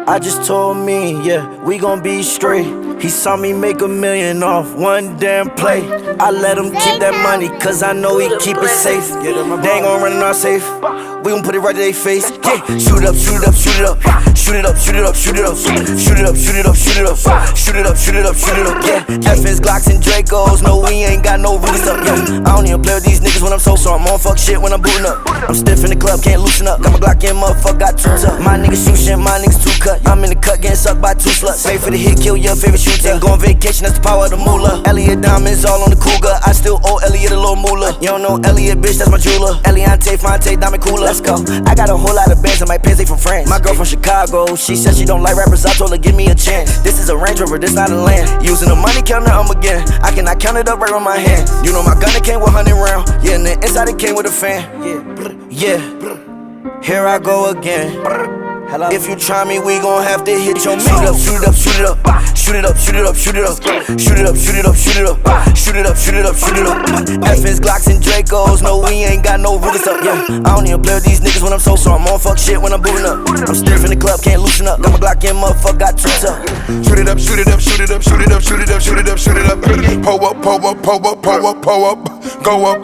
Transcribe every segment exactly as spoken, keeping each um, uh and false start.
I just told me, yeah, we gon' be straight. He saw me make a million off one damn play. I let him keep that money, cause I know he keep it safe. They ain't gon' run in our safe. We gon' put it right to their face. Yeah, shoot it up, shoot it up, shoot it up. Shoot it up, shoot it up, shoot it up. Shoot it up, shoot it up, shoot it up. Shoot it up, shoot it up, shoot it up. Yeah, F S, Glocks, and Dracos. No, we ain't got no rules up. Yeah, I don't even play with these niggas when I'm so so I'm on fuck shit when I'm booting up. I'm stiff in the club, can't loosen up. Got my Glock in, motherfucker, got two up. My niggas shoot shit, my niggas two cut. I'm in the cut, getting sucked by two sluts. Pay for the hit, kill your favorite shooter. Go on vacation, that's the power of the moolah. Elliot diamonds all on the cougar. I still owe Elliot a little moolah. You don't know Elliot, bitch, that's my jeweler. Eliante, Fonte, diamond cooler. Let's go. I got a whole lot of bands in my pants, they from France. My girl from Chicago, she said she don't like rappers. I told her give me a chance. This is a Range Rover, this not a land. Using the money counter, I'm again. I cannot count it up right on my hand. You know my gun, it came with one hundred round. Yeah, and the inside it came with a fan. Yeah, yeah. Here I go again. If you try me, we gon' have to hit your shoot up, shoot it up, shoot it up. Shoot it up, shoot it up, shoot it up. Shoot it up, shoot it up, shoot it up. Shoot it up, shoot it up, shoot it up. F S, Glocks, and Dracos. No, we ain't got no rules up. Yeah, I don't even play with these niggas when I'm so so I'm on fuck shit when I'm booting up. I'm stiff in the club, can't loosen up. Got my Glock in, motherfucker, got two up. Shoot it up, shoot it up, shoot it up, shoot it up, shoot it up, shoot it up, shoot it up. Pull up, pull up, pull up, pull up, pull up, go up.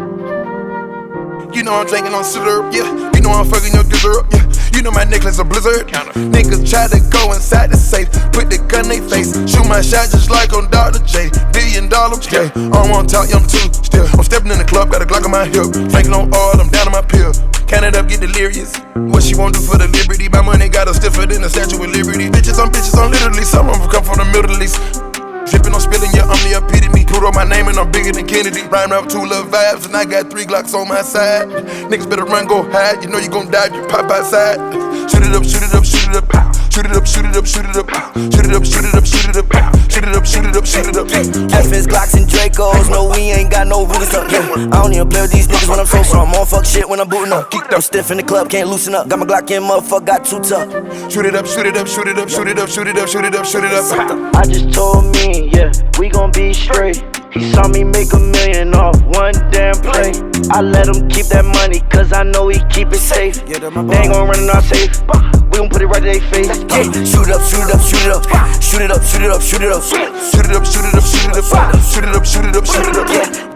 You know I'm drinking on syrup, yeah. You know I'm fucking your dessert, yeah. You know my necklace a blizzard. Niggas try to go inside the safe, put the gun in they face, shoot my shot just like on Doctor J. Billion dollar, yeah. I don't wanna talk, yeah, I'm too still. I'm stepping in the club, got a Glock on my hip. Drinking on oil, I'm down on my pill. Count it up, get delirious. What she won't do for the liberty? My money got her stiffer than the Statue of Liberty. Bitches on bitches on literally, some of them come from the Middle East. Drippin' on spilling, yeah, I'm the epitome. Put on my name and I'm bigger than Kennedy. Rhyme up two little vibes and I got three Glocks on my side. Niggas better run, go hide. You know you gon' die if you pop outside. Shoot it up, shoot it up, shoot it up. Shoot it up, shoot it up, shoot it up. Shoot it up, shoot it up, shoot it up. Shoot it up, shoot it up, shoot it up. F S, Glocks, and Dracos. No, we ain't got no rules up. Yeah, I don't even play with these niggas when I'm so so I'm on fuck shit when I'm booting up. I'm stiff in the club, can't loosen up. Got my Glock in, motherfucker, got two tough. Shoot it up, shoot it up, shoot it up, shoot it up, shoot it up, shoot it up, shoot it up. I just told me, yeah, we gon' be straight. He saw me make a million off one damn play. I let him keep that money, cause I know he keep it safe. They ain't gon' run in our safe. We gon' put it right to their face. Yeah, shoot it up, shoot it up, shoot it up. Shoot it up, shoot it up, shoot it up. Shoot it up, shoot it up, shoot it up. Shoot it up, shoot it up, shoot it up.